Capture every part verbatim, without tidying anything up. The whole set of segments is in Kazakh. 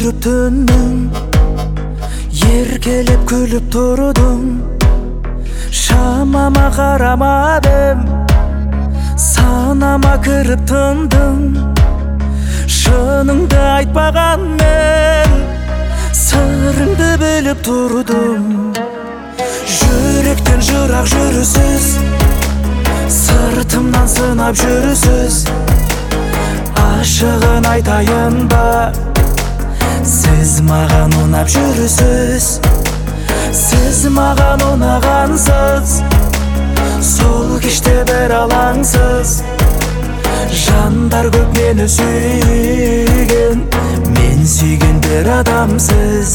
жүрүп түндүң, еркелеп күлүп турдуң. Шамама карамадым, санама кіріп тындың. Шыныңды айтпаған мен, сырыңды біліп тұрдым. Жүректен жырақ жүрісіз, сыртымнан сынап жүрісіз. Ашығын айтайын ба, сіз маған ұнап жүрісіз. Сіз маған ұнағансыз, сол кеште бір алаңсыз. Жандар көп мені сүйген, мен сүйген бір адамсыз.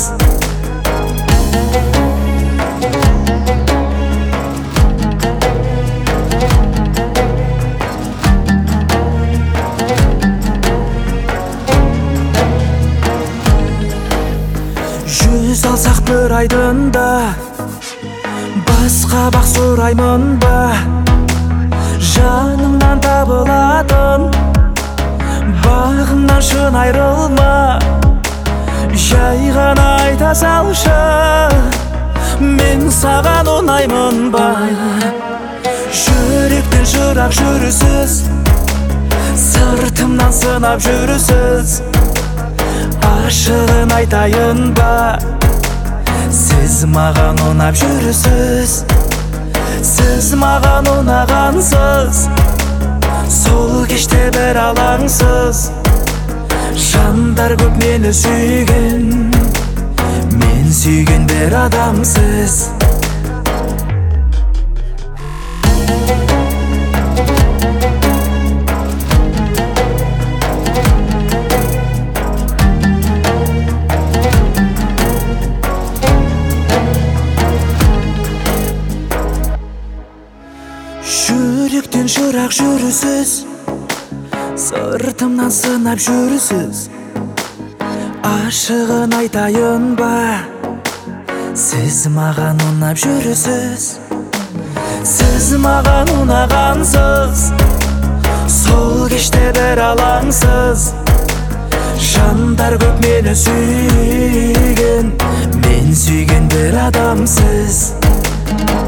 Жүз алсақ бір айдында, басқа бақ сұраймын ба? Жанымнан табылатын, бағымнан шын айрылма. Жай ғана айта салшы, мен саған ұнаймын ба? Жүректен жырақ жүрісіз, сыртымнан сынап жүрісіз. Ашығын айтайын ба, сіз маған ұнап жүрісіз. Сіз маған ұнағансыз, сол кеште бір алаңсыз. Жандар көп мені сүйген, мен сүйген бір адамсыз. Жүректен жырақ жүрісіз, сыртымнан сынап жүрісіз. Ашығын айтайын ба, сіз маған ұнап жүрісіз. Сіз маған ұнағансыз, сол кеште бір алаңсыз. Жандар көп мені сүйген, мен сүйген бір адамсыз.